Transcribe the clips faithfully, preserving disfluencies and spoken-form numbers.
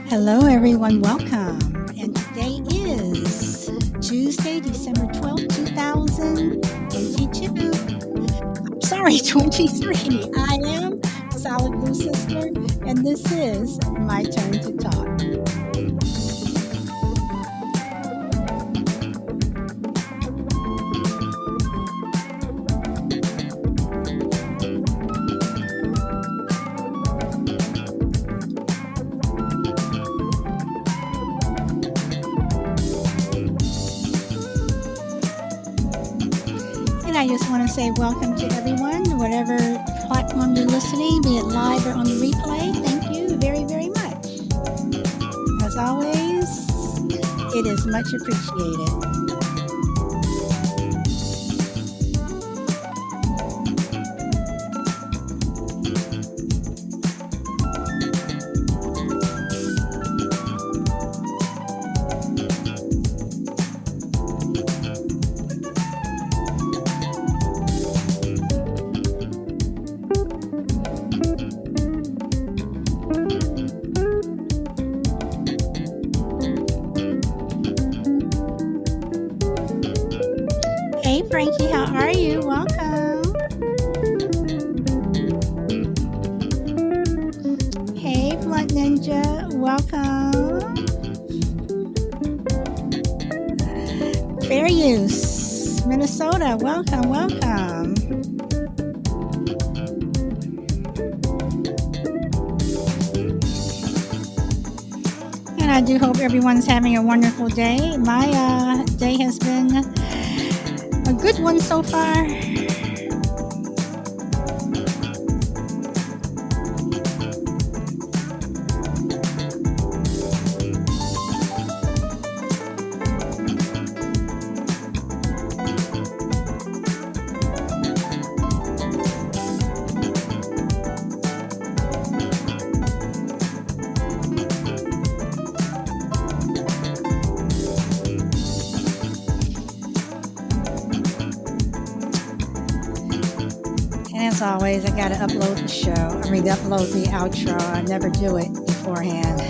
Hello, everyone. Welcome. And today is Tuesday, December twelfth, twenty twenty-two. Sorry, twenty-three. I am Solid Blue Sister, and this is my turn to talk. And I just want to say welcome to everyone, whatever platform you're listening, be it live or on the replay. Thank you very, very much. As always, it is much appreciated. Hey, Frankie, how are you? Welcome. Hey, Blunt Ninja, welcome. Fair Use, Minnesota, welcome, welcome. And I do hope everyone's having a wonderful day. My uh, day has been a good one so far. And as always, I got to upload the show. I mean, upload the outro. I never do it beforehand.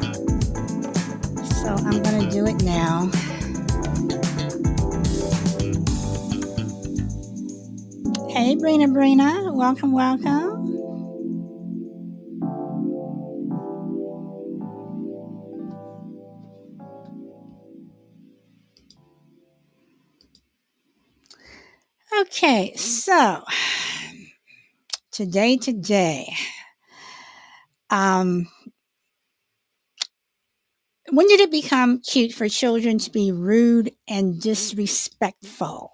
So I'm going to do it now. Hey, Brina Brina. Welcome, welcome. Okay, so today, today, um, when did it become cute for children to be rude and disrespectful?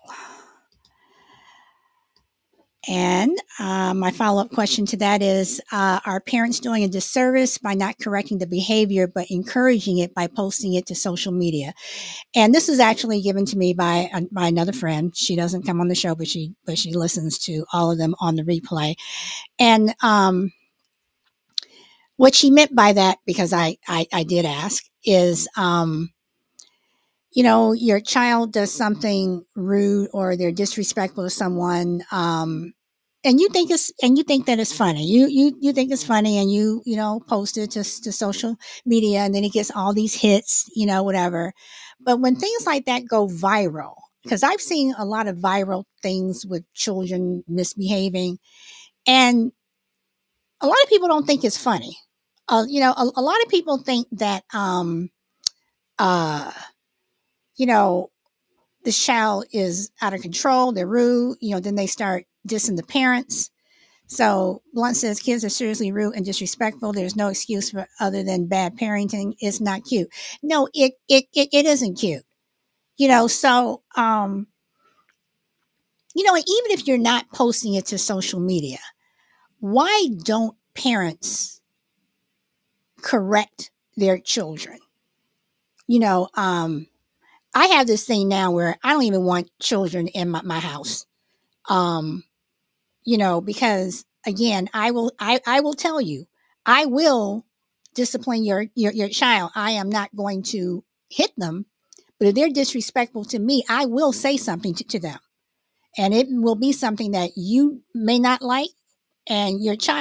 And uh, my follow up question to that is uh, are parents doing a disservice by not correcting the behavior but encouraging it by posting it to social media? And this is actually given to me by uh, by another friend. She doesn't come on the show, but she but she listens to all of them on the replay. And um, what she meant by that, because I I, I did ask, is um, you know, your child does something rude or they're disrespectful to someone, um, and you think it's and you think that it's funny. You you you think it's funny, and you you know post it to to social media, and then it gets all these hits, you know, whatever. But when things like that go viral, because I've seen a lot of viral things with children misbehaving, and a lot of people don't think it's funny. Uh, you know, a, a lot of people think that, um, uh, you know, the child is out of control, they're rude, you know, then they start dissing the parents. So Blunt says kids are seriously rude and disrespectful. There's no excuse for other than bad parenting. It's not cute. No, it it it, it isn't cute. You know, so um, you know, even if you're not posting it to social media, why don't parents correct their children? You know, um, I have this thing now where I don't even want children in my, my house. Um, you know, because again, I will, I, I will tell you, I will discipline your, your, your child. I am not going to hit them, but if they're disrespectful to me, I will say something to, to them, and it will be something that you may not like, and your child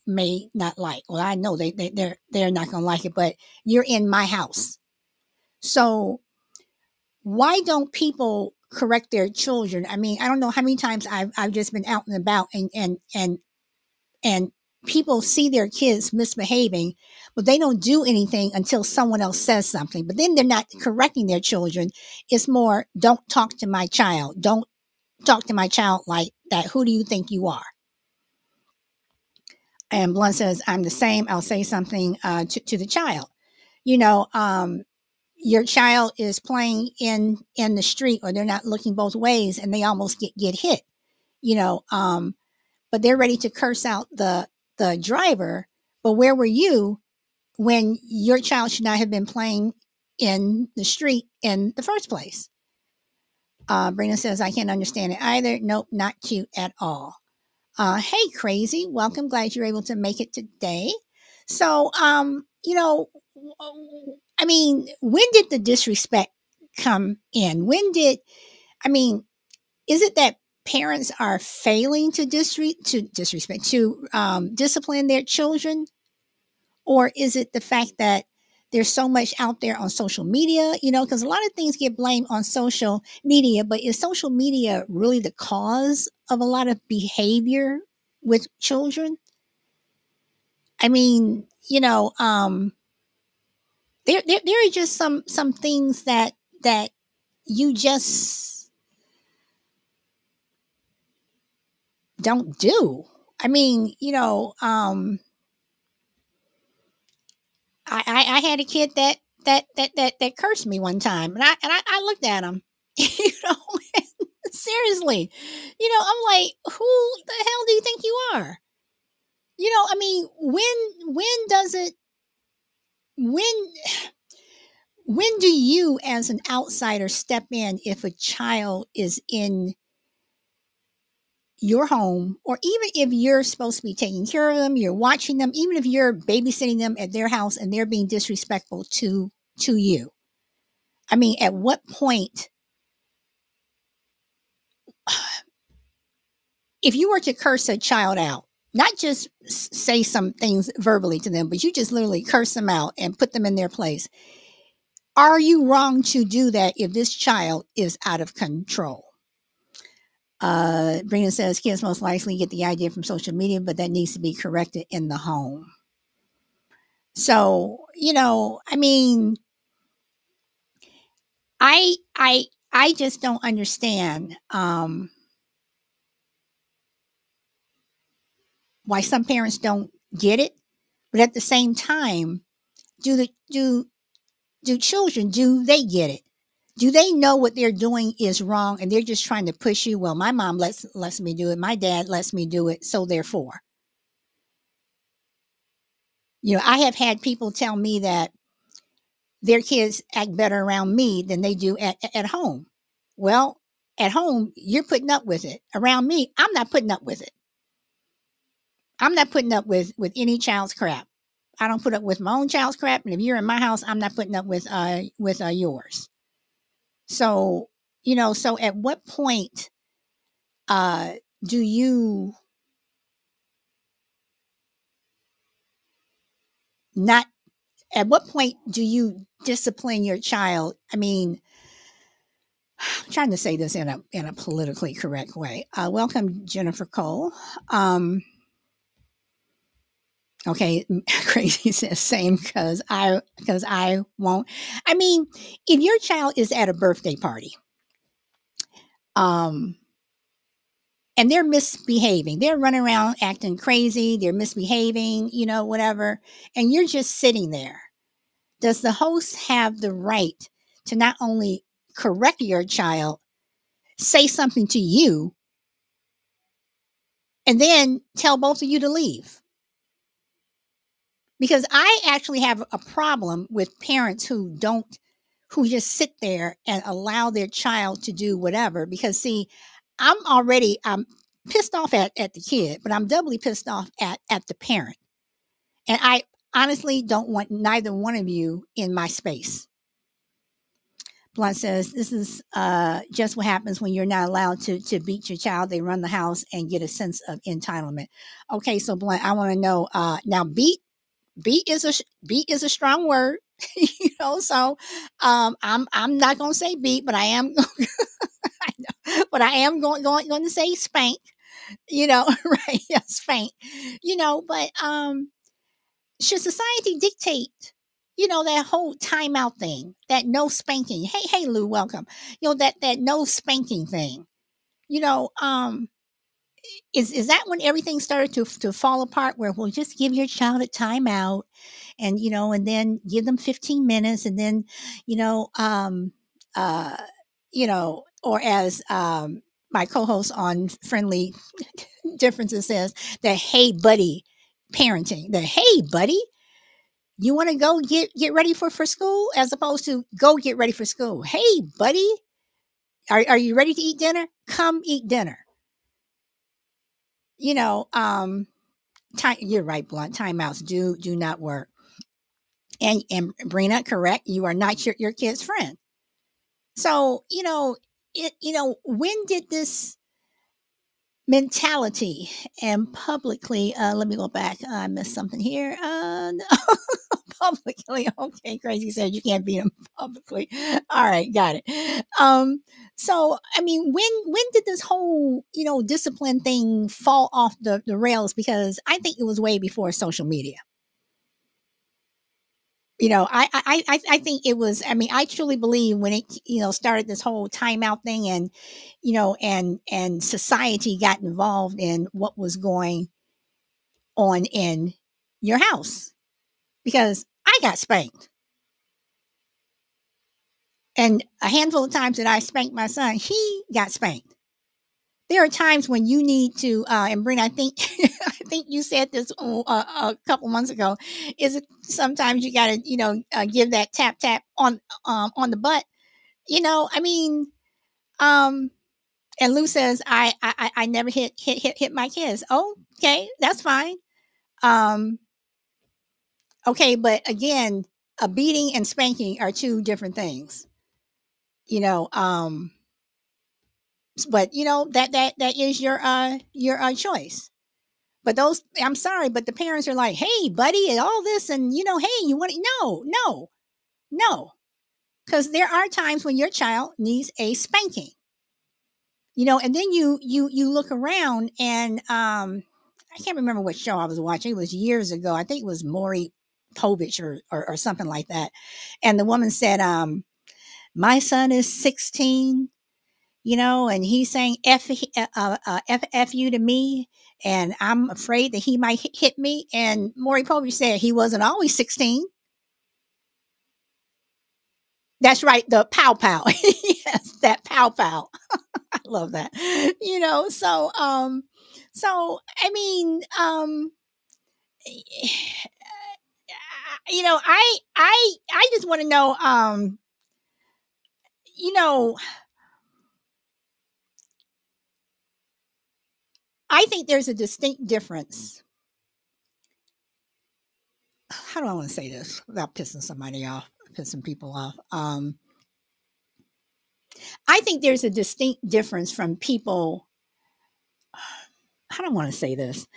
may not like. Well, I know they, they they're they're not going to like it, but you're in my house. So why don't people correct their children? I mean, I don't know how many times I've I've just been out and about, and and and and people see their kids misbehaving, but they don't do anything until someone else says something. But then they're not correcting their children. It's more, don't talk to my child. Don't talk to my child like that. Who do you think you are? And Blunt says, I'm the same. I'll say something uh, to, to the child. You know, um, your child is playing in in the street, or they're not looking both ways, and they almost get get hit. You know, um, but they're ready to curse out the the driver. But where were you when your child should not have been playing in the street in the first place? Uh, Brina says, I can't understand it either. Nope, not cute at all. Uh, hey, crazy. Welcome. Glad you're able to make it today. So, um, you know, I mean, when did the disrespect come in? When did, I mean, is it that parents are failing to disre- to disrespect, to um, discipline their children? Or is it the fact that there's so much out there on social media, you know, because a lot of things get blamed on social media, but is social media really the cause of a lot of behavior with children? I mean, you know, um, there, there, there are just some, some things that, that you just don't do. I mean, you know, um, I, I, I had a kid that, that, that, that, that cursed me one time, and I, and I, I looked at him, you know, seriously, you know, I'm like, who the hell do you think you are? You know, I mean, when, when does it, when, when do you as an outsider step in if a child is in your home, or even if you're supposed to be taking care of them, you're watching them, even if you're babysitting them at their house and they're being disrespectful to, to you? I mean, at what point, if you were to curse a child out, not just say some things verbally to them, but you just literally curse them out and put them in their place, are you wrong to do that if this child is out of control? Uh, Brina says kids most likely get the idea from social media, but that needs to be corrected in the home. So, you know, I mean, I I I just don't understand um, why some parents don't get it, but at the same time, do the do do children, do they get it? Do they know what they're doing is wrong, and they're just trying to push you? Well, my mom lets lets me do it. My dad lets me do it. So therefore, you know, I have had people tell me that their kids act better around me than they do at, at home. Well, at home, you're putting up with it. Around me, I'm not putting up with it. I'm not putting up with, with any child's crap. I don't put up with my own child's crap. And if you're in my house, I'm not putting up with, uh, with uh, yours. So, you know, so at what point uh, do you not, at what point do you discipline your child? I mean, I'm trying to say this in a in a politically correct way. Uh, welcome, Jennifer Cole. Um, okay, crazy says same because I because I won't. I mean, if your child is at a birthday party, um, and they're misbehaving, they're running around acting crazy, they're misbehaving, you know, whatever, and you're just sitting there. Does the host have the right to not only correct your child, say something to you, and then tell both of you to leave? Because I actually have a problem with parents who don't, who just sit there and allow their child to do whatever. Because see, I'm already, I'm pissed off at, at the kid, but I'm doubly pissed off at, at the parent. And I honestly don't want neither one of you in my space. Blunt says, this is uh, just what happens when you're not allowed to, to beat your child. They run the house and get a sense of entitlement. Okay, so Blunt, I want to know uh, now. Beat beat is a beat is a strong word, you know. So um, I'm I'm not going to say beat, but I am, I know, but I am going going going to say spank. You know, right? Yeah, spank. You know, but um, should society dictate, you know, that whole timeout thing, that no spanking? Hey, hey, Lou, welcome. You know, that that no spanking thing. You know, um, is is that when everything started to to fall apart? Where we'll just give your child a timeout, and you know, and then give them fifteen minutes, and then, you know, um, uh, you know, or as um, my co-host on Friendly Differences says, the "Hey, buddy" parenting. The "Hey, buddy." You want to go get get ready for for school, as opposed to go get ready for school. Hey, buddy, are are you ready to eat dinner? Come eat dinner. You know, um, time, you're right, Blunt. Timeouts do do not work. And and Brina, correct. You are not your your kid's friend. So you know it. You know, when did this mentality and publicly? Uh, let me go back. I missed something here. Uh, no. Publicly. Okay, Crazy said you can't beat them publicly. All right, got it. Um, so I mean, when when did this whole, you know, discipline thing fall off the, the rails? Because I think it was way before social media. You know, I, I I I think it was. I mean, I truly believe when it, you know, started this whole timeout thing, and you know, and and society got involved in what was going on in your house, because I got spanked. And a handful of times that I spanked my son, he got spanked. There are times when you need to, uh, and Brina, I think, I think you said this uh, a couple months ago. Is it sometimes you got to, you know, uh, give that tap tap on, um, on the butt. You know, I mean, um, and Lou says I, I, I never hit, hit, hit, hit my kids. Oh, okay, that's fine. Um, okay, but again, a beating and spanking are two different things. You know, um, but you know that that that is your uh your uh, choice. But those, I'm sorry, but the parents are like, hey buddy, and all this, and you know, hey, you want it? No, no, no, because there are times when your child needs a spanking. You know, and then you you you look around, and um I can't remember what show I was watching. It was years ago. I think it was Maury Povich, or, or or something like that. And the woman said, um my son is sixteen, you know, and he's saying F, uh, uh, F, F you to me, and I'm afraid that he might hit me. And Maury Povich said he wasn't always sixteen. That's right, the pow pow. Yes, that pow pow. I love that. You know, so um, so I mean, um, you know, I I I just want to know, um, you know, I think there's a distinct difference. How do I want to say this without pissing somebody off, pissing people off? Um, I think there's a distinct difference from people. How do I want to say this?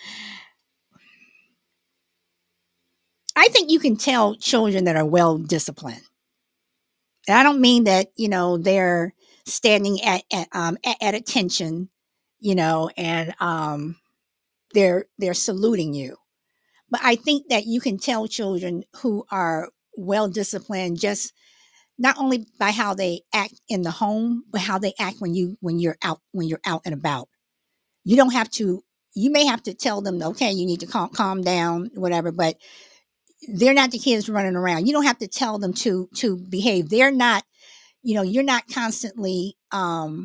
I think you can tell children that are well disciplined. And I don't mean that, you know, they're standing at at, um, at, at attention, you know, and um, they're they're saluting you. But I think that you can tell children who are well disciplined just not only by how they act in the home, but how they act when you when you're out when you're out and about. You don't have to. You may have to tell them, okay, you need to calm, calm down, whatever. But they're not the kids running around. You don't have to tell them to to behave. They're not. You know, you're not constantly. Um,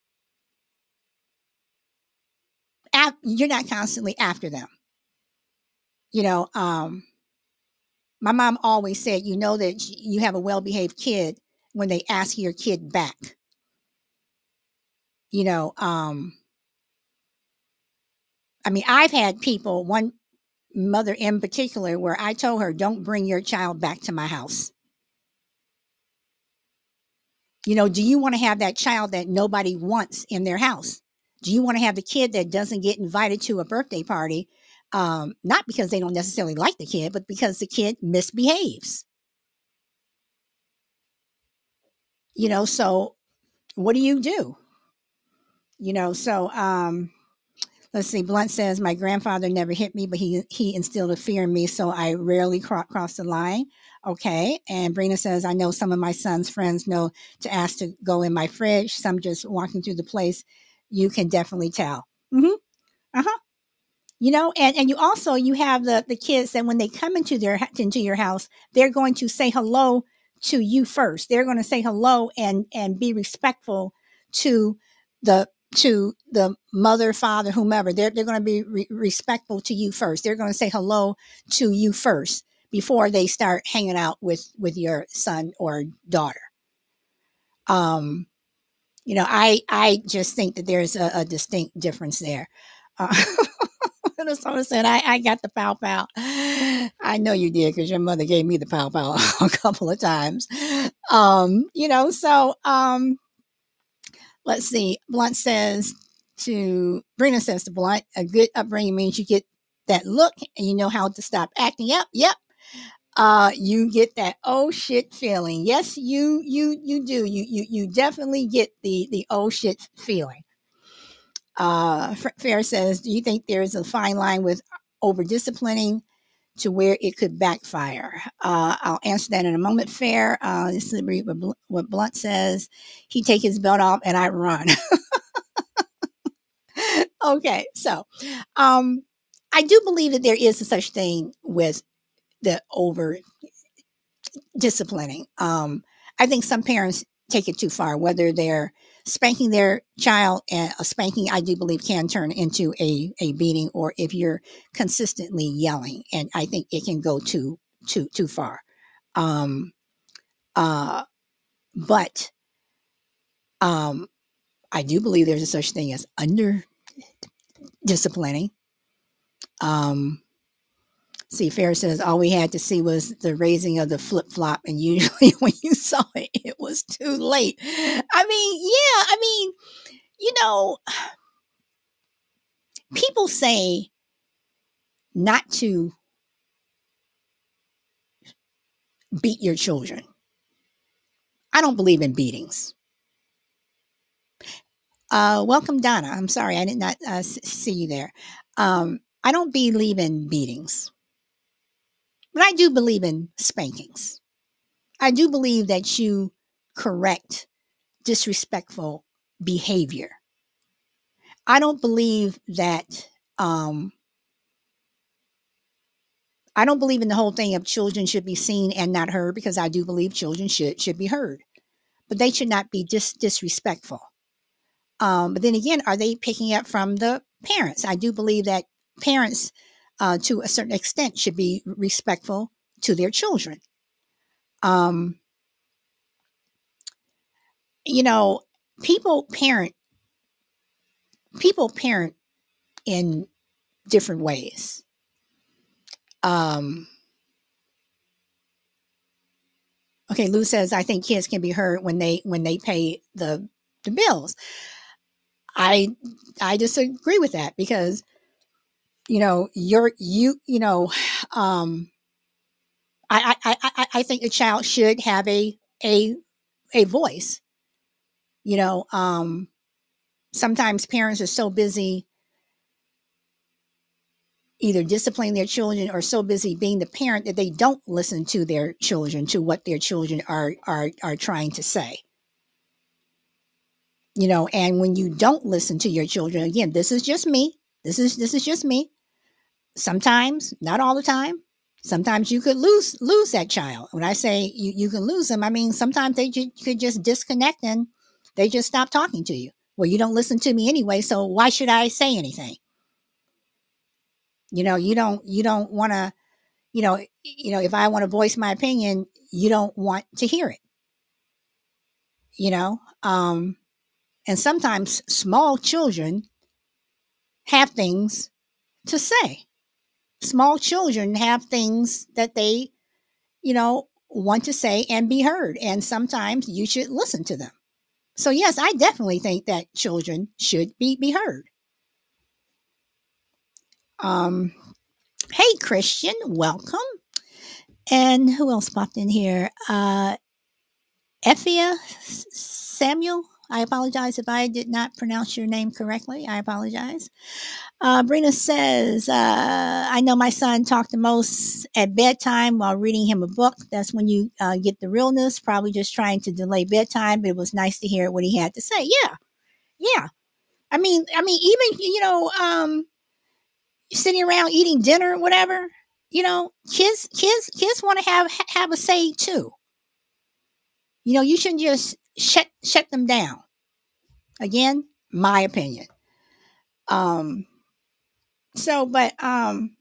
ap- you're not constantly after them. You know, um, my mom always said, you know that you have a well behaved kid when they ask your kid back. You know, um, I mean, I've had people, one mother in particular, where I told her, don't bring your child back to my house. You know, do you want to have that child that nobody wants in their house? Do you want to have the kid that doesn't get invited to a birthday party? Um, not because they don't necessarily like the kid, but because the kid misbehaves. You know, so what do you do? You know, so um, let's see. Blunt says my grandfather never hit me, but he he instilled a fear in me, so I rarely cro- cross the line. Okay, and Brina says I know some of my son's friends know to ask to go in my fridge. Some just walking through the place, you can definitely tell. Mm-hmm. Uh huh. You know, and, and you also you have the the kids that when they come into their into your house, they're going to say hello to you first. They're going to say hello and and be respectful to the to the mother, father, whomever. They're they're going to be re- respectful to you first. They're going to say hello to you first before they start hanging out with with your son or daughter. Um, you know, I I just think that there's a, a distinct difference there. Uh, someone said, I, I got the pow pow. I know you did because your mother gave me the pow pow a couple of times. Um, you know, so um, let's see. Blunt says to, Brina says to Blunt, a good upbringing means you get that look and you know how to stop acting up. Yep. Uh, you get that oh shit feeling. Yes, you you you do. You you you definitely get the the oh shit feeling. Uh, Fair says, do you think there is a fine line with over disciplining to where it could backfire? Uh, I'll answer that in a moment. Fair. Uh, this is what Blunt says. He take his belt off and I run. Okay, so um, I do believe that there is a such thing with the over disciplining. Um, I think some parents take it too far, whether they're spanking their child, and a spanking I do believe can turn into a, a beating, or if you're consistently yelling, and I think it can go too too too far. Um, uh, but um, I do believe there's a such thing as under disciplining. Um, See, Fair says all we had to see was the raising of the flip flop, and usually when you saw it, it was too late. I mean, yeah, I mean, you know, people say not to beat your children. I don't believe in beatings. Uh, welcome, Donna. I'm sorry, I did not uh, see you there. Um, I don't believe in beatings, but I do believe in spankings. I do believe that you correct disrespectful behavior. I don't believe that. Um, I don't believe in the whole thing of children should be seen and not heard, because I do believe children should should be heard, but they should not be dis- disrespectful. Um, but then again, are they picking up from the parents? I do believe that parents, uh, to a certain extent, should be respectful to their children. Um, you know, people parent people parent in different ways. Um, okay, Lou says I think kids can be heard when they when they pay the the bills. I I disagree with that, because you know you're you you know um, I, I I I think a child should have a a a voice. You know, um, sometimes parents are so busy either disciplining their children or so busy being the parent that they don't listen to their children, to what their children are are are trying to say. You know, and when you don't listen to your children, again, this is just me. This is this is just me. Sometimes, not all the time. Sometimes you could lose lose that child. When I say you, you can lose them, I mean sometimes they ju- could just disconnect and they just stop talking to you. Well, you don't listen to me anyway, so why should I say anything? You know, you don't you don't want to, you know, you know, if I want to voice my opinion, you don't want to hear it, you know? Um, and sometimes small children have things to say. Small children have things that they, you know, want to say and be heard. And sometimes you should listen to them. So, yes, I definitely think that children should be, be heard. Um, hey, Christian, welcome. And who else popped in here? Uh, Effia Samuel. I apologize if I did not pronounce your name correctly. I apologize. Uh, Brina says, uh, I know my son talked the most at bedtime while reading him a book. That's when you uh, get the realness, probably just trying to delay bedtime, but it was nice to hear what he had to say. Yeah. Yeah. I mean, I mean, even, you know, um, sitting around eating dinner, whatever, you know, kids, kids, kids want to have, have a say too. You know, you shouldn't just shut, shut them down. Again, my opinion. Um, so, but, um,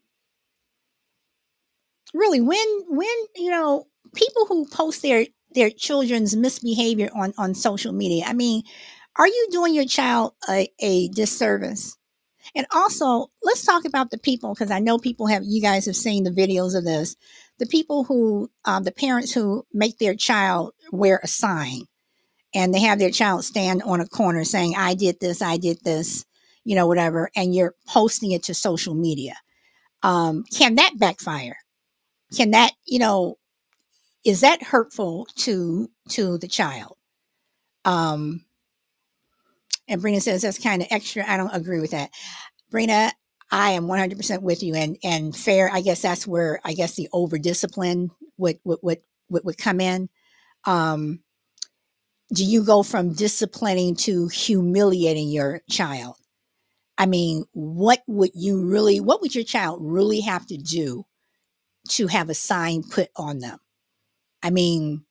really, when when you know people who post their their children's misbehavior on on social media, I mean, are you doing your child a, a disservice? And also, let's talk about the people, because I know people have, you guys have seen the videos of this, the people who um, the parents who make their child wear a sign, and they have their child stand on a corner saying, I did this, I did this, you know, whatever, and you're posting it to social media. Um, can that backfire? Can that, you know, is that hurtful to to the child? Um, and Brina says that's kind of extra. I don't agree with that. Brina, I am one hundred percent with you. And and fair, I guess that's where I guess the over discipline would would, would would would come in. Um, do you go from disciplining to humiliating your child? I mean, what would you really? What would your child really have to do to have a sign put on them? I mean,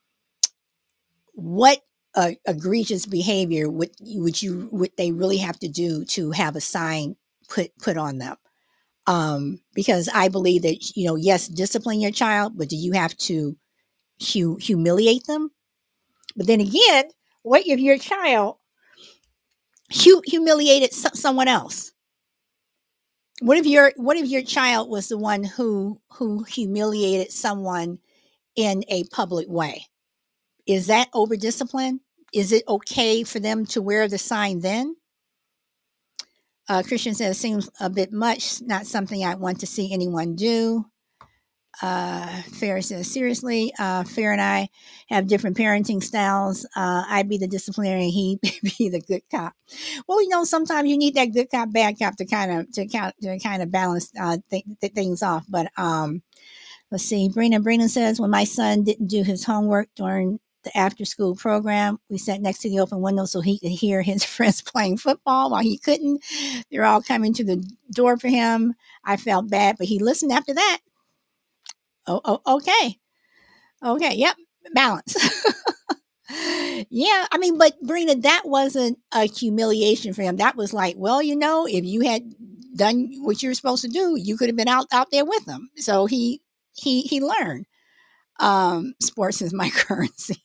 what uh, egregious behavior would would you would they really have to do to have a sign put put on them? Um, because I believe that, you know, yes, discipline your child, but do you have to hu- humiliate them? But then again, what if your child hu- humiliated so- someone else? What if your what if your child was the one who who humiliated someone in a public way? Is that over discipline? Is it okay for them to wear the sign then? Uh, Christian says, seems a bit much, not something I want to see anyone do. Uh, Fair says, seriously, uh, Fair and I have different parenting styles. Uh, I'd be the disciplinarian, he be the good cop. Well, you know, sometimes you need that good cop, bad cop to kind of to count to kind of balance uh, th- th- things off. But um, let's see. Brina Brina says, when my son didn't do his homework during the after school program, we sat next to the open window so he could hear his friends playing football while he couldn't. They're all coming to the door for him. I felt bad, but he listened after that. Oh, oh okay. Okay. Yep. Balance. Yeah. I mean, but Brina, that wasn't a humiliation for him. That was like, well, you know, if you had done what you were supposed to do, you could have been out, out there with him. So he, he, he learned. Um, sports is my currency.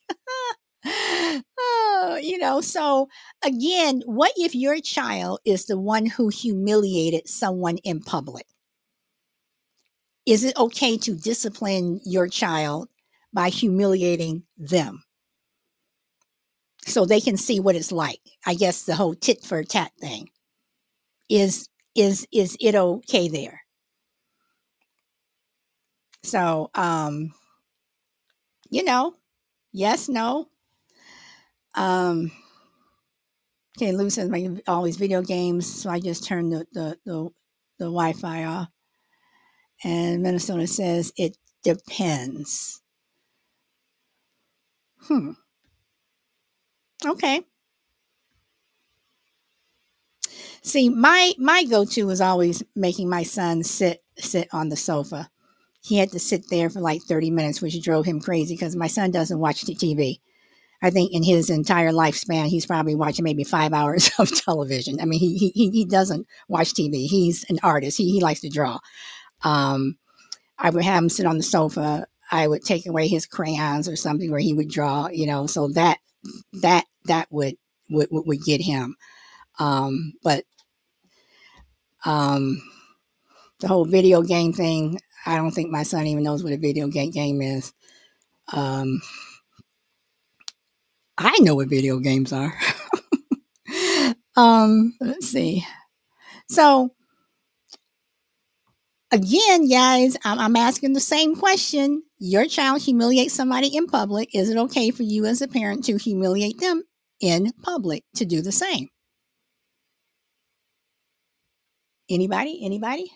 Oh, you know, so again, what if your child is the one who humiliated someone in public? Is it okay to discipline your child by humiliating them so they can see what it's like? I guess the whole tit for tat thing is is is it okay there? So, um, you know, yes, no. Um, okay, Lou says my always video games, so I just turned the the the, the Wi-Fi off. And Minnesota says it depends. Hmm. Okay. See, my my go-to was always making my son sit sit on the sofa. He had to sit there for like thirty minutes, which drove him crazy because my son doesn't watch the T V. I think in his entire lifespan, he's probably watching maybe five hours of television. I mean, he he he doesn't watch T V. He's an artist. He he likes to draw. Um, I would have him sit on the sofa. I would take away his crayons or something where he would draw. You know, so that that that would would would get him. Um, but um, the whole video game thing, I don't think my son even knows what a video game game is. Um, I know what video games are. um, let's see. So again, guys, I'm, I'm asking the same question. Your child humiliates somebody in public. Is it okay for you as a parent to humiliate them in public to do the same? Anybody? Anybody?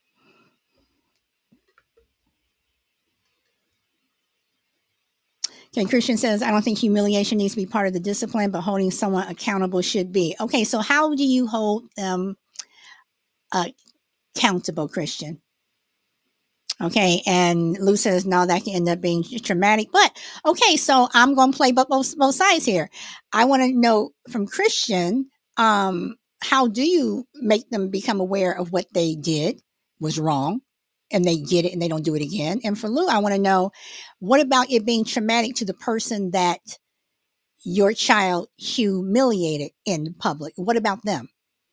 Okay, Christian says, I don't think humiliation needs to be part of the discipline, but holding someone accountable should be. Okay, so how do you hold them accountable, Christian? Okay, and Lou says, no, that can end up being traumatic. But okay, so I'm going to play both, both sides here. I want to know from Christian, um, how do you make them become aware of what they did was wrong and they get it and they don't do it again? And for Lou, I want to know, what about it being traumatic to the person that your child humiliated in public? What about them?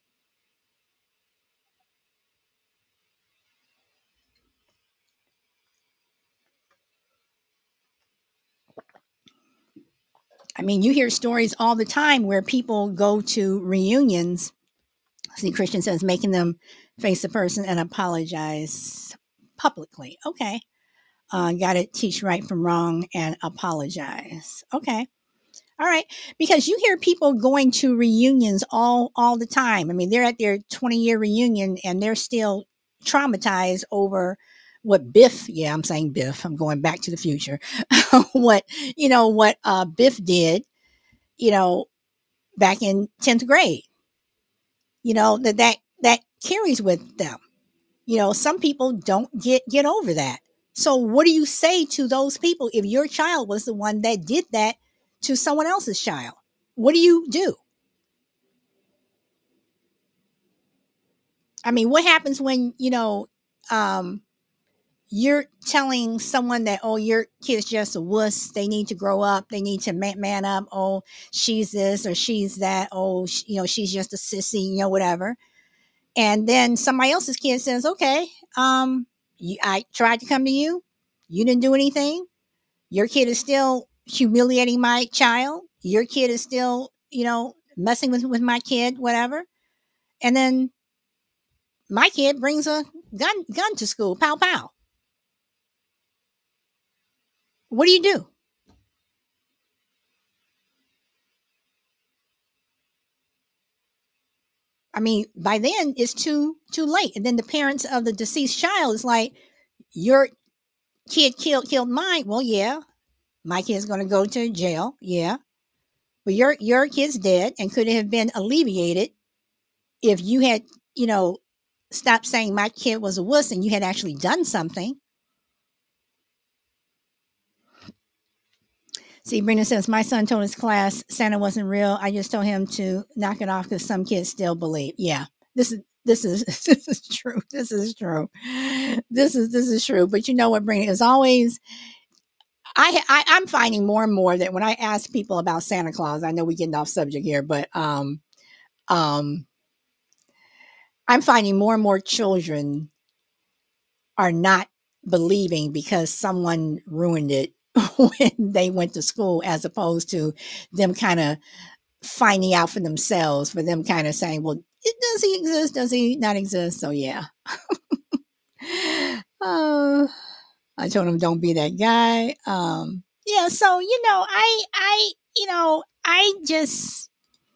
I mean, you hear stories all the time where people go to reunions. See, Christian says, making them face the person and apologize publicly. Okay. Uh, Got to teach right from wrong and apologize. Okay. All right. Because you hear people going to reunions all all the time. I mean, they're at their twenty year reunion and they're still traumatized over what Biff, yeah, I'm saying Biff, I'm going back to the future. what, you know, what uh, Biff did, you know, back in tenth grade. You know, that that that carries with them. You know, some people don't get get over that. So what do you say to those people if your child was the one that did that to someone else's child? What do you do? I mean, what happens when, you know, um, you're telling someone that, oh, your kid's just a wuss. They need to grow up. They need to man, man up. Oh, she's this or she's that. Oh, sh- you know, she's just a sissy, you know, whatever. And then somebody else's kid says, okay, um, you, I tried to come to you. You didn't do anything. Your kid is still humiliating my child. Your kid is still, you know, messing with, with my kid, whatever. And then my kid brings a gun gun to school. Pow pow. What do you do? I mean, by then it's too too late. And then the parents of the deceased child is like, your kid killed killed mine. Well, yeah, my kid's gonna go to jail. Yeah. But your your kid's dead and could have been alleviated if you had, you know, stopped saying my kid was a wuss and you had actually done something. See, Brenda says, my son told his class Santa wasn't real. I just told him to knock it off because some kids still believe. Yeah, this is this is this is true. This is true. This is this is true. But you know what, Brenda, is always I, I I'm finding more and more that when I ask people about Santa Claus, I know we're getting off subject here, but um um I'm finding more and more children are not believing because someone ruined it when they went to school, as opposed to them kind of finding out for themselves, for them kind of saying, well, it, does he exist? Does he not exist? So, yeah. uh, I told him, don't be that guy. Um, yeah. So, you know, I, I, you know, I just,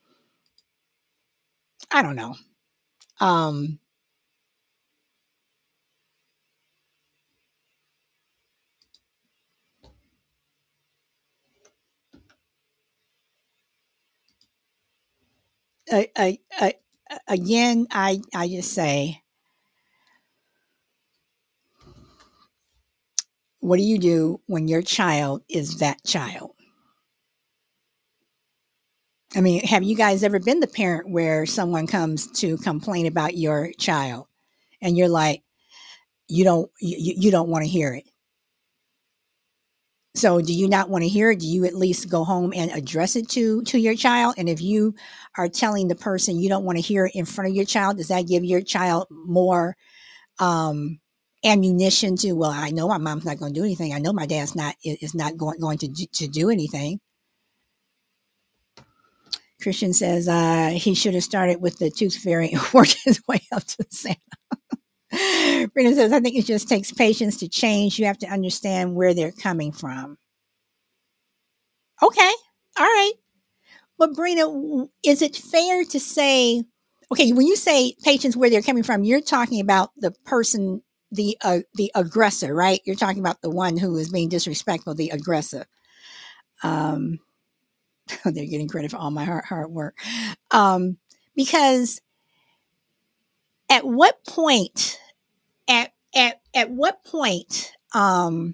I don't know. Um, I, I, I, again, I, I just say, what do you do when your child is that child? I mean, have you guys ever been the parent where someone comes to complain about your child and you're like, you don't, you, you don't want to hear it? So do you not want to hear it? Do you at least go home and address it to to your child? And if you are telling the person you don't want to hear it in front of your child, does that give your child more um ammunition to, well, I know my mom's not going to do anything. I know my dad's not is not going going to do, to do anything. Christian says uh, he should have started with the tooth fairy and worked his way up to Santa. Brenda says, I think it just takes patience to change. You have to understand where they're coming from. Okay. All right. But Brina, is it fair to say, okay, when you say patients where they're coming from, you're talking about the person, the uh, the aggressor, right? You're talking about the one who is being disrespectful, the aggressor. Um, they're getting credit for all my hard, hard work. Um, because at what point, at at at what point, um,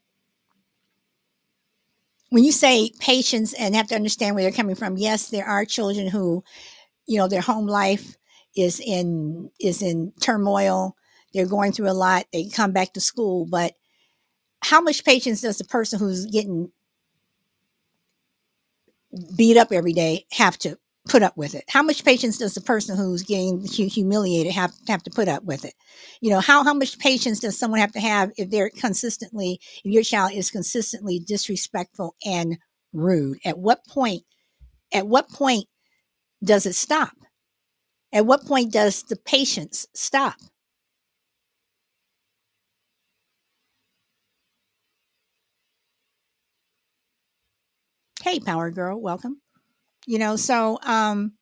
when you say patients and have to understand where they're coming from, yes, there are children who, you know, their home life is in is in turmoil. They're going through a lot. They come back to school, but how much patience does the person who's getting beat up every day have to put up with it? How much patience does the person who's getting humiliated have have to put up with it? You know, how how much patience does someone have to have if they're consistently, if your child is consistently disrespectful and rude? At what point? At what point does it stop? At what point does the patience stop? Hey, Power Girl, welcome. You know, so um,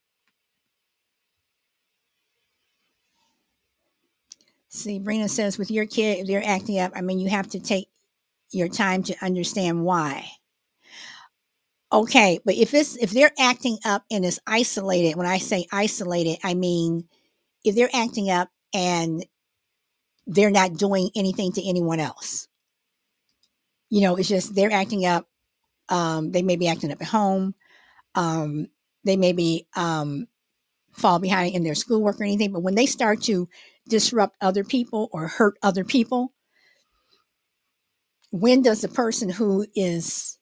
see, Brina says with your kid, if they're acting up, I mean, you have to take your time to understand why. Okay, but if it's if they're acting up and it's isolated, when I say isolated, I mean if they're acting up and they're not doing anything to anyone else. You know, it's just they're acting up. Um, they may be acting up at home. Um, they may be um, fall behind in their schoolwork or anything. But when they start to disrupt other people or hurt other people, when does the person who is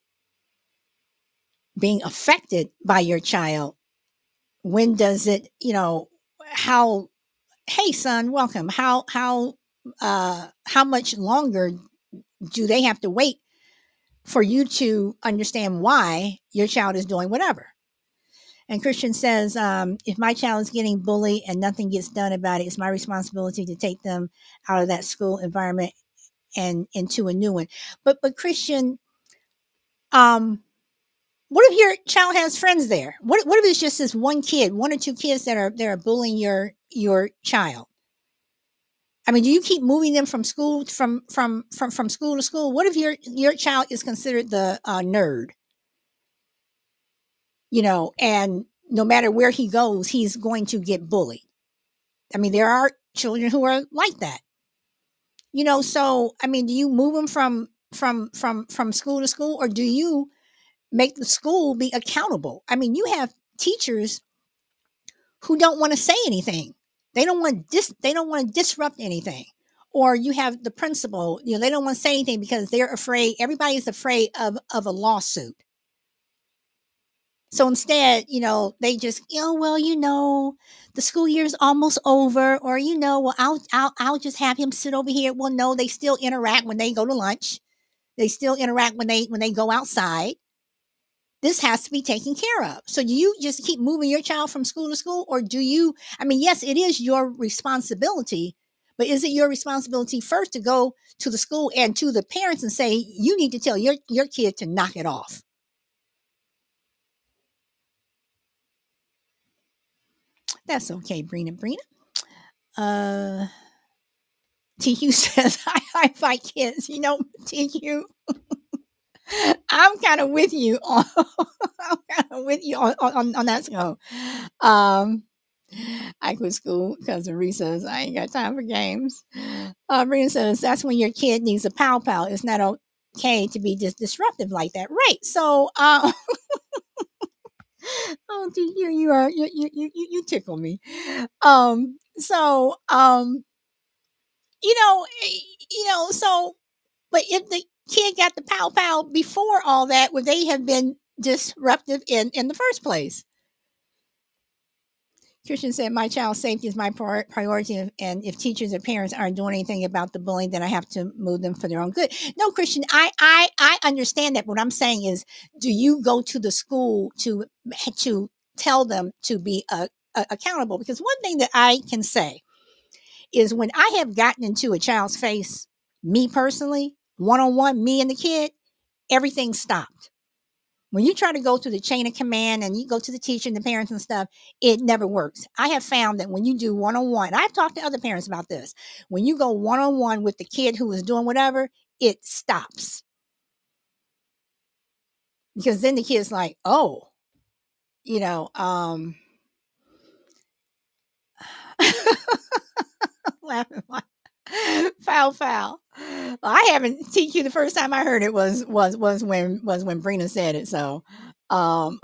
being affected by your child, when does it, you know, how, hey son, welcome. How, how, uh, how much longer do they have to wait for you to understand why your child is doing whatever? And Christian says, um, if my child is getting bullied and nothing gets done about it, it's my responsibility to take them out of that school environment and into a new one. But, but Christian, um, what if your child has friends there? What, what if it's just this one kid, one or two kids that are that are bullying your your child? I mean, do you keep moving them from school from from from from school to school? What if your your child is considered the uh, nerd? You know, and no matter where he goes, he's going to get bullied. I mean, there are children who are like that. You know, so I mean, do you move them from from from from school to school, or do you make the school be accountable? I mean, you have teachers who don't want to say anything. They don't want dis- they don't want to disrupt anything. Or you have the principal, you know, they don't want to say anything because they're afraid, everybody's afraid of of a lawsuit. So instead, you know, they just, you know, well, you know, the school year's almost over, or you know, well, I'll I'll I'll just have him sit over here. Well, no, they still interact when they go to lunch. They still interact when they when they go outside. This has to be taken care of. So do you just keep moving your child from school to school, or do you, I mean, yes, it is your responsibility, but is it your responsibility first to go to the school and to the parents and say, you need to tell your, your kid to knock it off? That's okay, Brina. Brina. Uh, T Q says, I, I fight kids. You know, T Q, I'm kind of with you on, I'm kind of with you on, on, on that. So, um, I quit school because of recess. I ain't got time for games. Uh, Brina says, that's when your kid needs a pow pow. It's not okay to be just disruptive like that. Right. So, uh, oh, you, you are, you, you, you, you tickle me. Um, so, um, you know, eh, you know, so, but if the kid got the pow pow before all that, would they have been disruptive in, in the first place? Christian said, "My child's safety is my prior- priority, and and if teachers or parents aren't doing anything about the bullying, then I have to move them for their own good." No, Christian, I I I understand that. What I'm saying is, do you go to the school to to tell them to be uh, uh, accountable? Because one thing that I can say is, when I have gotten into a child's face, me personally, one on one, me and the kid, everything stopped. When you try to go through the chain of command and you go to the teacher and the parents and stuff, it never works. I have found that when you do one on one, I've talked to other parents about this. When you go one on one with the kid who is doing whatever, it stops. Because then the kid's like, oh, you know, um, laughing like foul, foul. Well, I haven't T Q. The first time I heard it was was was when was when Brina said it. So, um,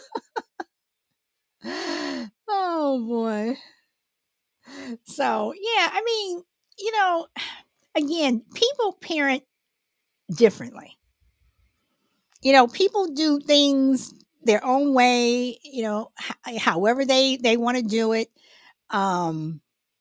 oh boy. So yeah, I mean, you know, again, people parent differently. You know, people do things their own way. You know, h- however they they want to do it. Um,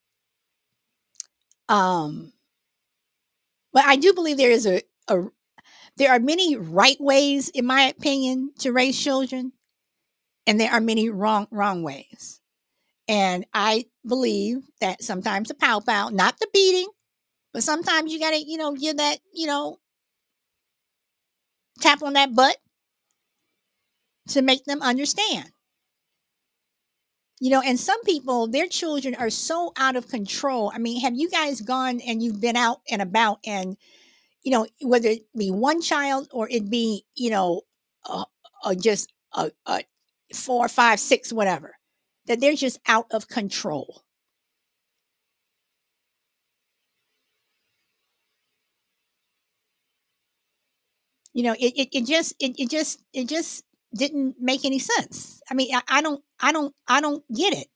um, but I do believe there is a, a there are many right ways, in my opinion, to raise children, and there are many wrong wrong ways. And I believe that sometimes the pow pow, not the beating, but sometimes you gotta, you know, give that, you know, tap on that butt to make them understand. You know, and some people, their children are so out of control. I mean, have you guys gone and you've been out and about, and, you know, whether it be one child or it be, you know, uh, uh, just a, a four, five, six, whatever, that they're just out of control. You know, it, it, it just, it, it just, it just didn't make any sense. I mean, I, I don't, I don't, I don't get it.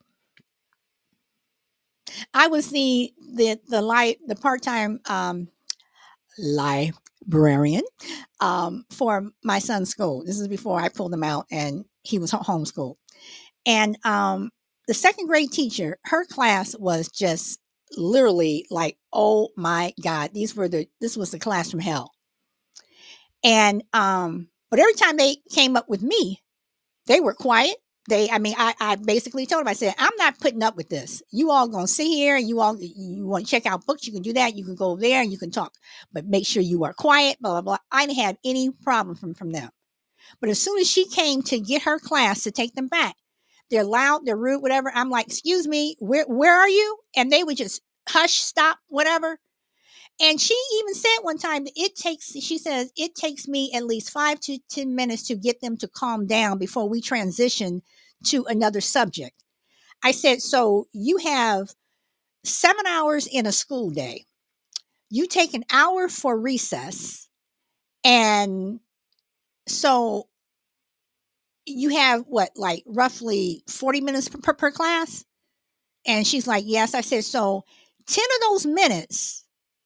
I was the, the, the light, the part-time, um, librarian, um, for my son's school. This is before I pulled him out and he was homeschooled. And um, the second grade teacher, her class was just literally like, oh my God, these were the this was the class from hell. And um, but every time they came up with me, they were quiet. They, I mean, I, I basically told them, I said, I'm not putting up with this. You all gonna sit here and you all, you want to check out books, you can do that. You can go over there and you can talk, but make sure you are quiet, blah, blah, blah. I didn't have any problem from, from them. But as soon as she came to get her class to take them back, they're loud, they're rude, whatever. I'm like, excuse me, where, where are you? And they would just hush, stop, whatever. And she even said one time that it takes, she says, it takes me at least five to ten minutes to get them to calm down before we transition to another subject. I said, so you have seven hours in a school day. You take an hour for recess. And so you have what, like roughly forty minutes per, per, per class? And she's like, yes. I said, so ten of those minutes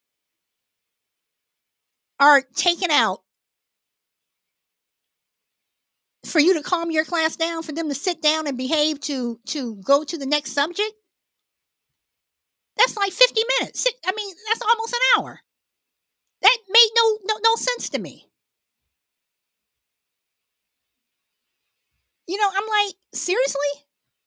are taken out for you to calm your class down, for them to sit down and behave, to to go to the next subject. That's like fifty minutes. I mean, that's almost an hour. That made no no no sense to me. You know, I'm like, seriously?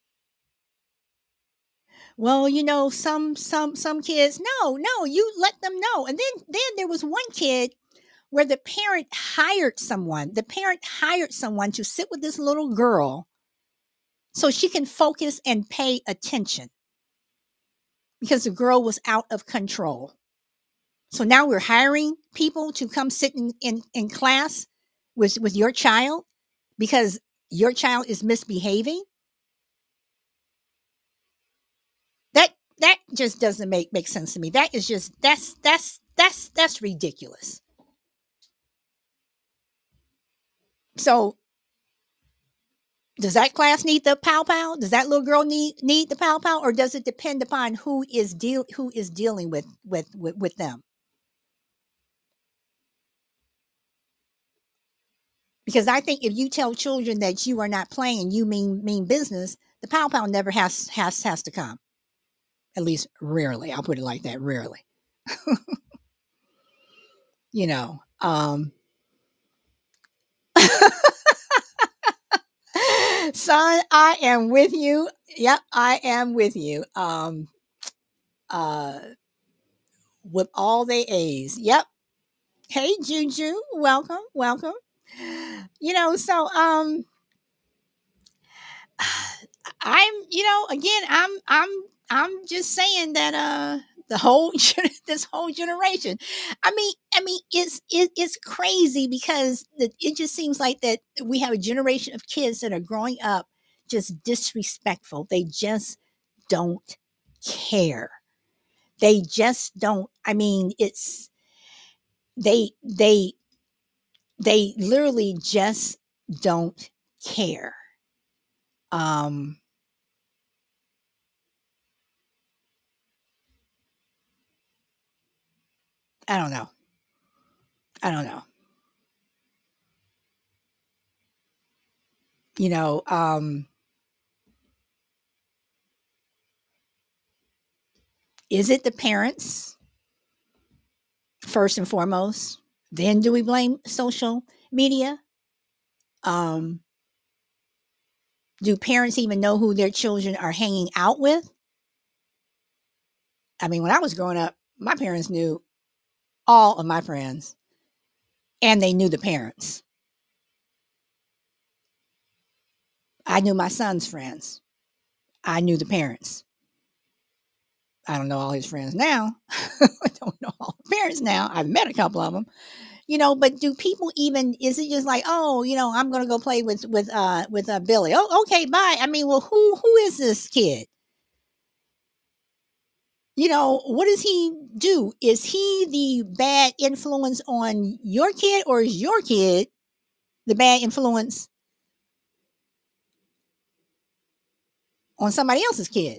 Well, you know, some some some kids, no, no, you let them know. And then then there was one kid where the parent hired someone. The parent hired someone to sit with this little girl so she can focus and pay attention, because the girl was out of control. So now we're hiring people to come sit in, in, in class with, with your child because your child is misbehaving. That that just doesn't make, make sense to me. That is just that's that's that's that's ridiculous. So does that class need the pow pow? Does that little girl need need the pow pow, or does it depend upon who is deal who is dealing with with with, with them? Because I think if you tell children that you are not playing, you mean mean business, the pow pow never has has has to come. At least rarely. I'll put it like that. Rarely. You know. Um Son, I am with you. Yep, I am with you. Um uh with all they A's. Yep. Hey Juju, welcome, welcome. You know, so um I'm, you know, again, I'm I'm I'm just saying that uh the whole this whole generation. I mean, I mean it's it, it's crazy because the, it just seems like that we have a generation of kids that are growing up just disrespectful. They just don't care. They just don't. I mean, it's they they they literally just don't care. Um I don't know. I don't know. You know, um is it the parents first and foremost? Then do we blame social media? Um, do parents even know who their children are hanging out with? I mean, when I was growing up, my parents knew all of my friends and they knew the parents. I knew my son's friends. I knew the parents. I don't know all his friends now. I don't know all the parents now. I've met a couple of them, you know. But do people even? Is it just like, oh, you know, I'm gonna go play with with uh with uh, Billy? Oh, okay, bye. I mean, well, who who is this kid? You know, what does he do? Is he the bad influence on your kid, or is your kid the bad influence on somebody else's kid?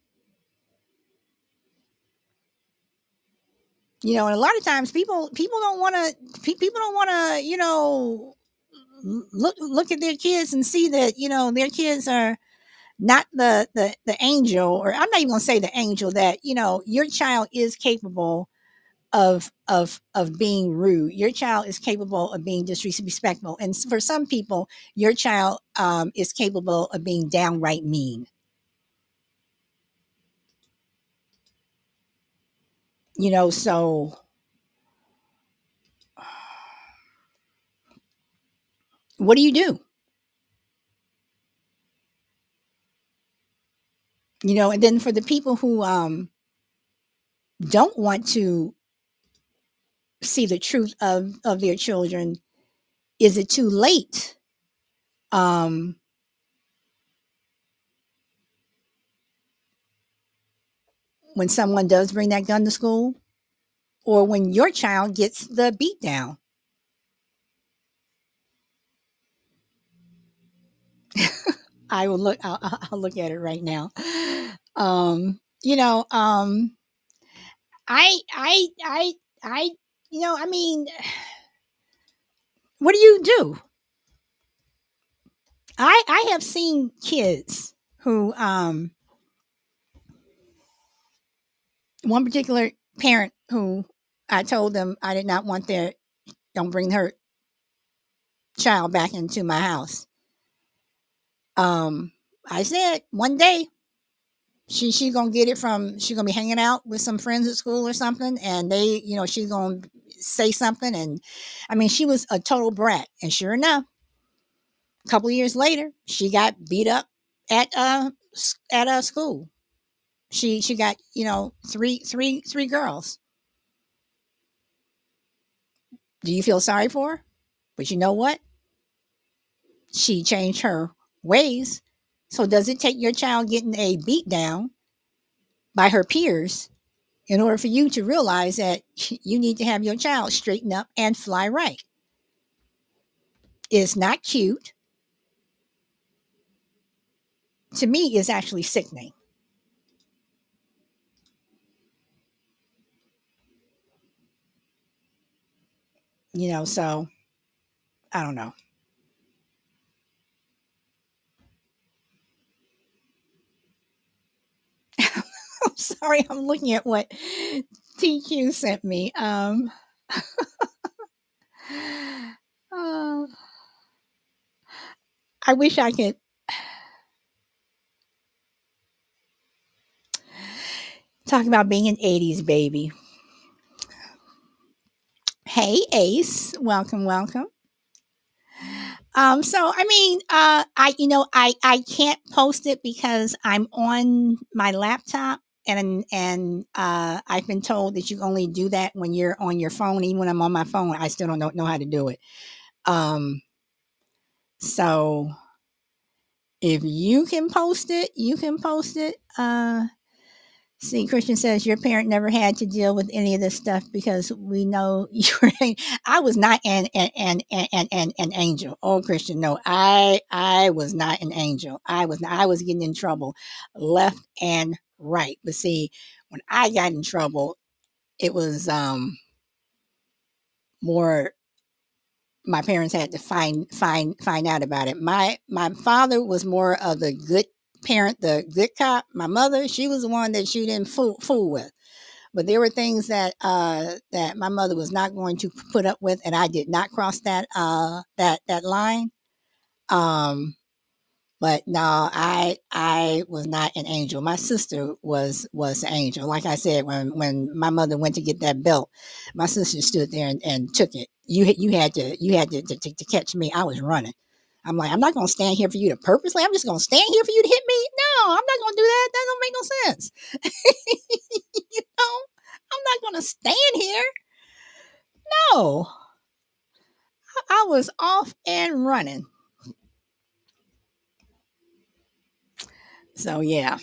You know, and a lot of times people people don't want to people don't want to you know look look at their kids and see that you know their kids are not the the the angel, or I'm not even going to say the angel, that you know your child is capable of of of being rude. Your child is capable of being disrespectful, and for some people, your child um, is capable of being downright mean. You know, so what do you do? You know, and then for the people who um, don't want to see the truth of of their children, is it too late? Um, when someone does bring that gun to school, or when your child gets the beat down. I will look. I'll, I'll look at it right now. Um, you know, um, I, I, I, I, you know, I mean, what do you do? I, I have seen kids who, um, one particular parent who I told them I did not want their, don't bring her child back into my house. Um, I said one day she she gonna get it from, she gonna be hanging out with some friends at school or something, and they, you know, she's gonna say something, and I mean, she was a total brat, and sure enough, a couple of years later, she got beat up at uh at a school. She she got, you know, three three three girls. Do you feel sorry for her? But you know what? She changed her ways. So does it take your child getting a beat down by her peers in order for you to realize that you need to have your child straighten up and fly right? It's not cute. To me, it's actually sickening. You know, so I don't know. sorry, I'm looking at what T Q sent me. Um, uh, I wish I could talk about being an eighties baby. Hey, Ace, welcome, welcome. Um, so I mean, uh, I you know I I can't post it because I'm on my laptop, and and uh, I've been told that you only do that when you're on your phone. Even when I'm on my phone, I still don't know, know how to do it. Um, so if you can post it, you can post it. Uh, See, Christian says your parent never had to deal with any of this stuff because we know you were. I was not an an an an an, an angel. Oh, Christian, no, I I was not an angel. I was not, I was getting in trouble, left and right. But see, when I got in trouble, it was um more. My parents had to find find find out about it. My my father was more of the good parent, the good cop. My mother, she was the one that you didn't fool fool with. But there were things that uh, that my mother was not going to put up with, and I did not cross that uh, that that line. Um, but no, I I was not an angel. My sister was was the angel. Like I said, when when my mother went to get that belt, my sister stood there and, and took it. You you had to you had to, to to catch me. I was running. I'm like, I'm not going to stand here for you to purposely. I'm just going to stand here for you to hit me. No, I'm not going to do that. That don't make no sense. you know, I'm not going to stand here. No, I was off and running. So yeah,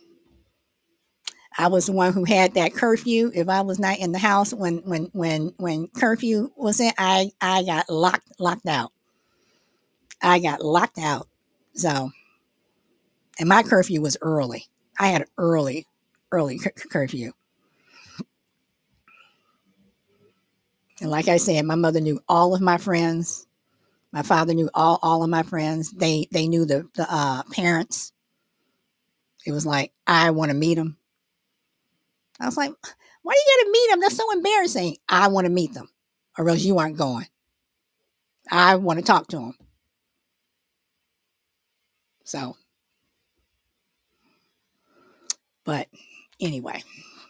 I was the one who had that curfew. If I was not in the house when when when when curfew was in, I I got locked locked out. I got locked out. So, and my curfew was early. I had an early early cur- curfew. And like I said, my mother knew all of my friends. My father knew all all of my friends. They they knew the the uh, parents. It was like I want to meet them. I was like, why do you got to meet them? That's so embarrassing. I want to meet them, or else you aren't going. I want to talk to them. So, but anyway,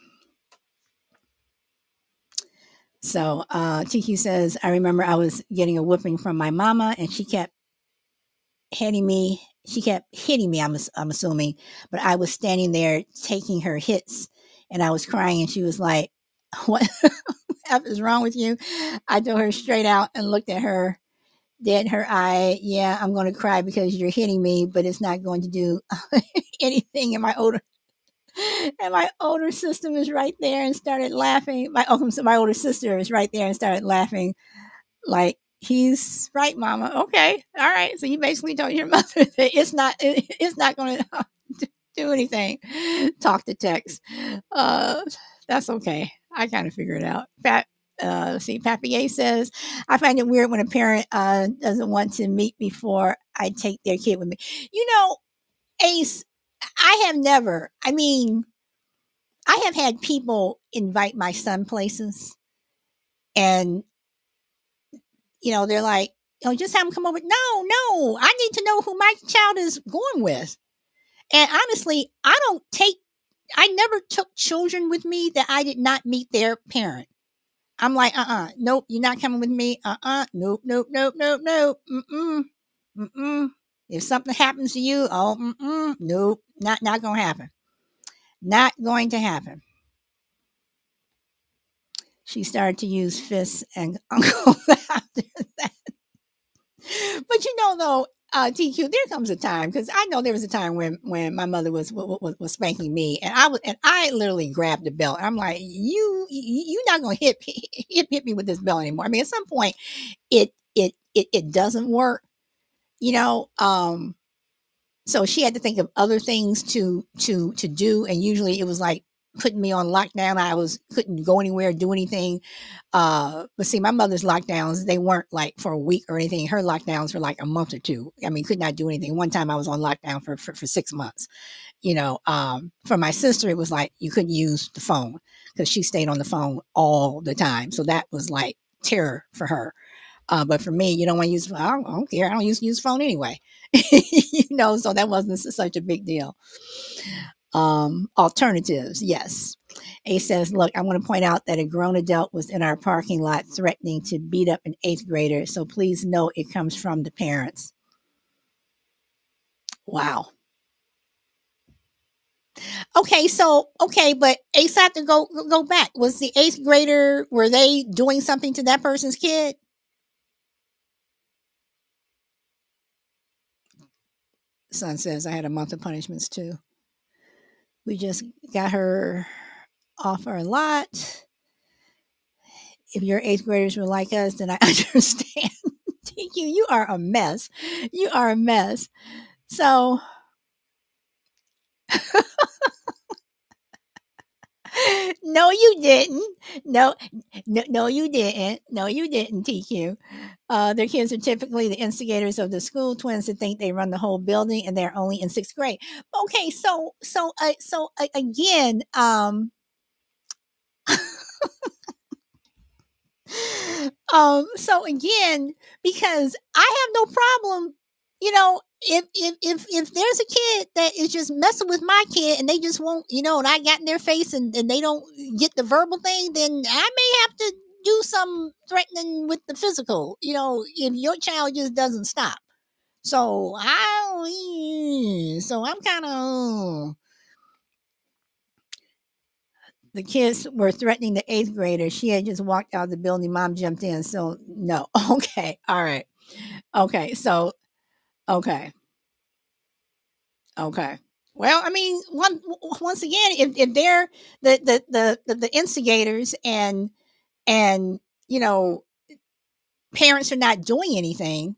so uh, T Q says, I remember I was getting a whipping from my mama, and she kept hitting me. She kept hitting me. I'm I'm assuming, but I was standing there taking her hits, and I was crying, and she was like, "What is wrong with you?" I told her straight out and looked at her dead in her eye. Yeah, I'm going to cry because you're hitting me, but it's not going to do anything. And my older and my older sister was right there and started laughing. My oh, my older sister was right there and started laughing. Like, he's right, Mama. Okay, all right. So you basically told your mother that it's not it, it's not going to do anything. Talk to text. Uh, that's okay. I kind of figure it out. Pat, uh, let's see, Papier says, I find it weird when a parent uh, doesn't want to meet before I take their kid with me. You know, Ace, I have never, I mean, I have had people invite my son places, and, you know, they're like, oh, just have him come over. No, no, I need to know who my child is going with. And honestly, I don't take, I never took children with me that I did not meet their parent. I'm like, uh uh nope, you're not coming with me. Uh uh nope, nope, nope, nope, nope. Mm mm. Mm mm. If something happens to you, oh, mm mm, nope, not, not going to happen. Not going to happen. She started to use fists and uncles after that. But you know, though, uh, T Q, there comes a time, because I know there was a time when when my mother was was, was spanking me, and I was and I literally grabbed the belt. I'm like, you you you're not gonna hit hit hit me with this belt anymore. I mean, at some point, it it it it doesn't work, you know. Um, so she had to think of other things to to to do, and usually it was like putting me on lockdown. I was couldn't go anywhere, do anything. Uh, but see, my mother's lockdowns, they weren't like for a week or anything. Her lockdowns were like a month or two. I mean, could not do anything. One time I was on lockdown for, for, for six months. You know, um, for my sister, it was like you couldn't use the phone because she stayed on the phone all the time. So that was like terror for her. Uh, but for me, you don't want to use, I don't, I don't care. I don't use, use phone anyway. You know, so that wasn't such a big deal. Um, alternatives, yes. A says, look, I want to point out that a grown adult was in our parking lot threatening to beat up an eighth grader. So please know it comes from the parents. Wow. Okay, so okay, but Ace had to go go back. Was the eighth grader, were they doing something to that person's kid? Son says I had a month of punishments too. We just got her off our lot. If your eighth graders were like us, then I understand. Thank you. You are a mess. You are a mess. So no, you didn't. No, no, no, you didn't. No, you didn't, T Q. Uh, their kids are typically the instigators of the school, twins that think they run the whole building, and they're only in sixth grade. Okay, so, so, uh, so uh, again, um, um, so again, because I have no problem, you know, if if if if there's a kid that is just messing with my kid and they just won't, you know, and I got in their face and, and they don't get the verbal thing, then I may have to do some threatening with the physical, you know, if your child just doesn't stop. So I, so I'm kind of, the kids were threatening the eighth grader. She had just walked out of the building. Mom jumped in. So no. Okay. All right. Okay. So, okay. Okay. Well, I mean, one once again, if, if they're the, the the the the instigators and and you know parents are not doing anything,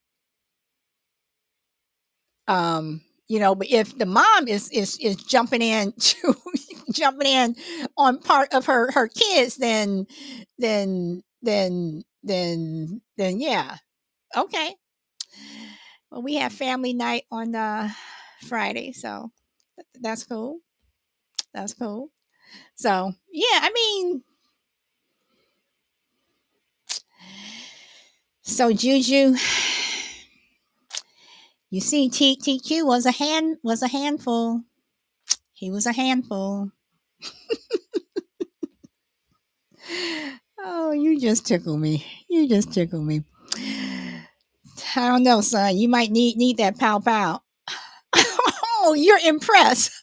um, you know, but if the mom is is is jumping in to jumping in on part of her her kids, then then then then then yeah, okay. Well, we have family night on uh, Friday, so that's cool. That's cool. So yeah, I mean, so Juju, you see, T T Q was a hand was a handful. He was a handful. Oh, you just tickle me. You just tickle me. I don't know, son. You might need need that pow pow. Oh, you're impressed.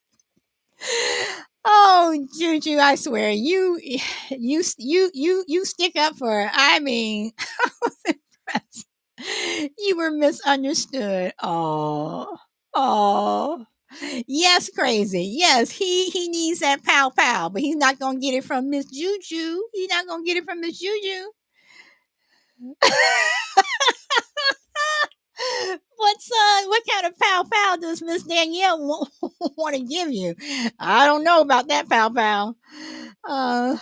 Oh, Juju, I swear you you you you you stick up for her. I mean, I was impressed. You were misunderstood. Oh, oh. Yes, crazy. Yes, he he needs that pow pow, but he's not gonna get it from Miss Juju. He's not gonna get it from Miss Juju. What son? What kind of pow pow does Miss Danielle want to give you? I don't know about that pow pow. Uh,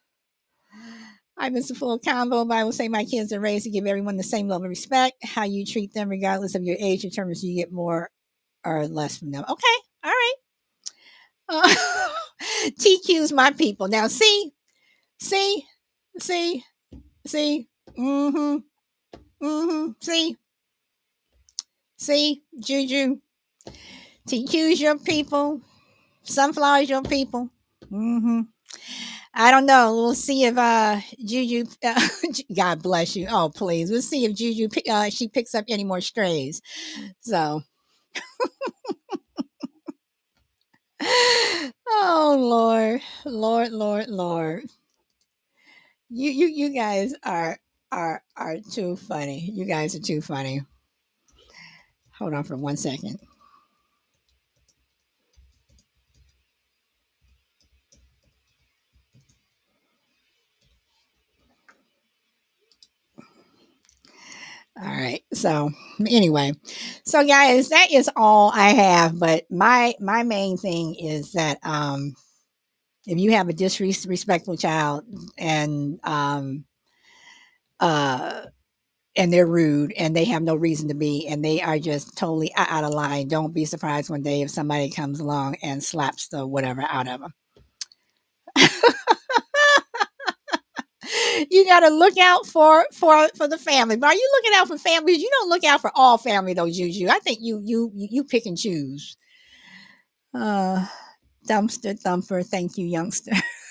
I miss a full combo, but I will say my kids are raised to give everyone the same level of respect. How you treat them, regardless of your age, determines you get more or less from them. Okay, all right. Uh, T Q's my people. Now, see, see, see, see. Mm-hmm. Mm-hmm. See, see, Juju. T Q's your people. Sunflower's your people. Mm-hmm. I don't know. We'll see if uh Juju. Uh, God bless you. Oh, please. We'll see if Juju uh, she picks up any more strays. So, oh Lord, Lord, Lord, Lord. You you you guys are are are too funny. You guys are too funny. Hold on for one second. All right. So anyway, so guys, that is all I have. But my my main thing is that um If you have a disrespectful child and um, uh, and they're rude and they have no reason to be and they are just totally out of line, don't be surprised one day if somebody comes along and slaps the whatever out of them. You got to look out for for for the family. But are you looking out for families? You don't look out for all family though, Juju. I think you you you pick and choose. Uh, dumpster thumper. Thank you, youngster.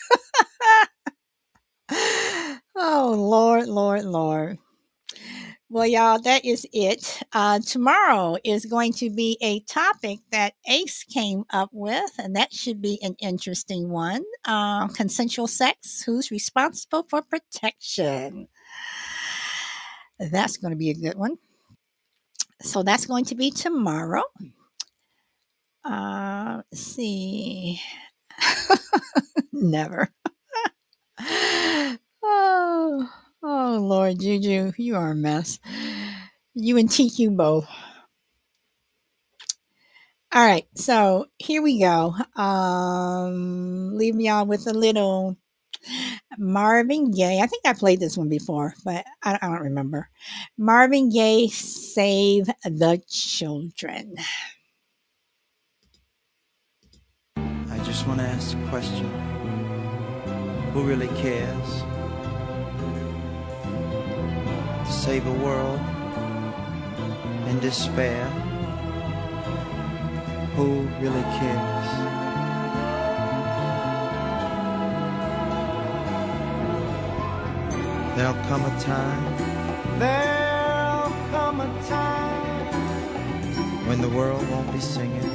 Oh Lord, Lord, Lord. Well, y'all, that is it. Uh, tomorrow is going to be a topic that Ace came up with, and that should be an interesting one. Uh, consensual sex. Who's responsible for protection? That's going to be a good one. So that's going to be tomorrow. Uh, let's see. Never. Oh, oh, Lord, Juju, you are a mess. You and T Q both. All right, so here we go. Um, leave y'all with a little Marvin Gaye. I think I played this one before, but I, I don't remember. Marvin Gaye, Save the Children. I just want to ask a question. Who really cares to save a world in despair? Who really cares? There'll come a time, there'll come a time when the world won't be singing,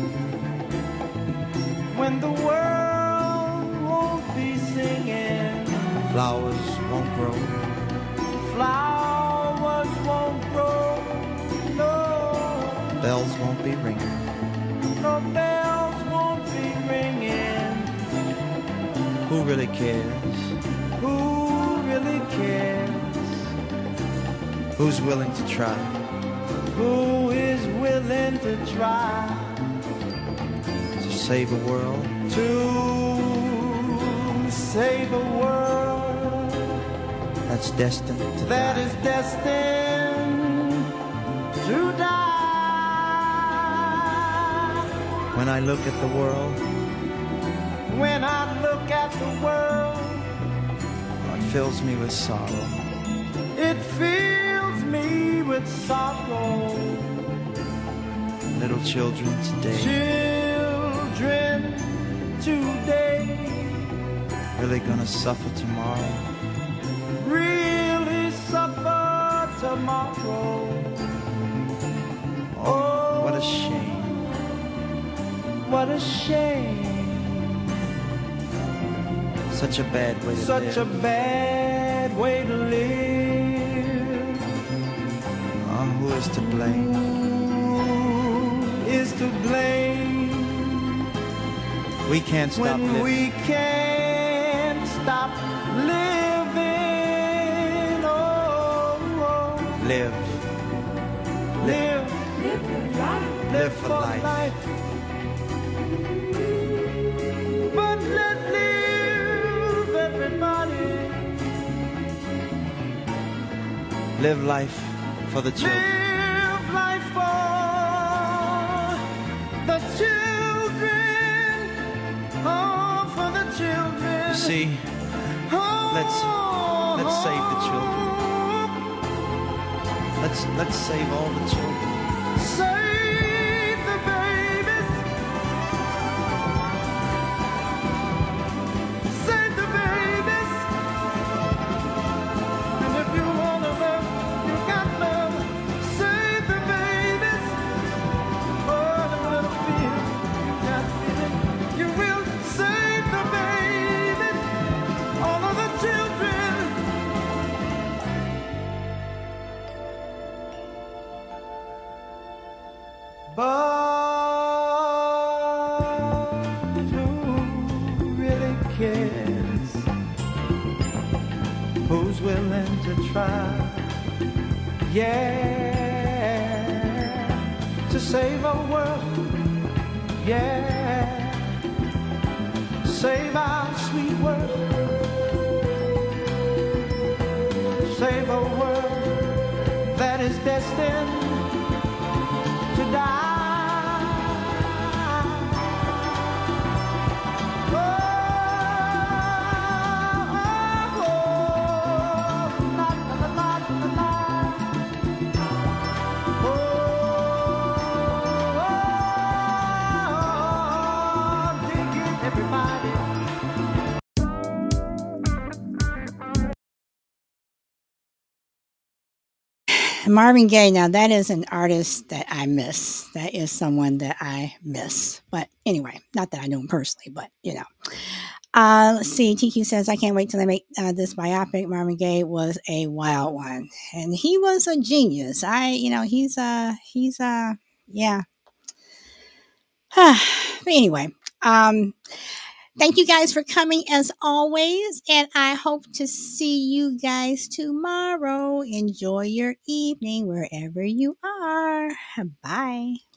when the world won't be singing, flowers won't grow, flowers won't grow, no, bells won't be ringing, no bells won't be ringing. Who really cares? Who really cares? Who's willing to try? Who is willing to try to save a world? To save a world that's destined to that die. Is destined to die. When I look at the world, when I look at the world, it fills me with sorrow. It fills me with sorrow. Little children today, children today, really gonna suffer tomorrow. Really suffer tomorrow. Oh, what a shame. What a shame. Such a bad way to Such live. Such a bad way to live. Oh, who is to blame? Who is to blame? We can't stop when living. We can't stop living. Oh, oh. Live. Live. Live for life. Live for life. life. But let live, everybody. Live life for the children. Live life for the children. Oh, for the children. You see, oh, let's let's save the children. Let's let's save all the children. Save the babies. Save the babies. And if you wanna love, you got love. Save the babies. Oh, the little fear you got feeling. You will save the babies. All of the children. But who really cares? Who's willing to try? Yeah, to save our world. Yeah, Save our sweet world, save a world that is destined to die. Marvin Gaye, now that is an artist that I miss. That is someone that I miss. But anyway, not that I know him personally, but you know. Uh, let's see. T Q says, I can't wait till they make uh, this biopic. Marvin Gaye was a wild one. And he was a genius. I, you know, he's, uh, he's, uh, yeah. but anyway, um, thank you guys for coming as always. And I hope to see you guys tomorrow. Enjoy your evening wherever you are. Bye.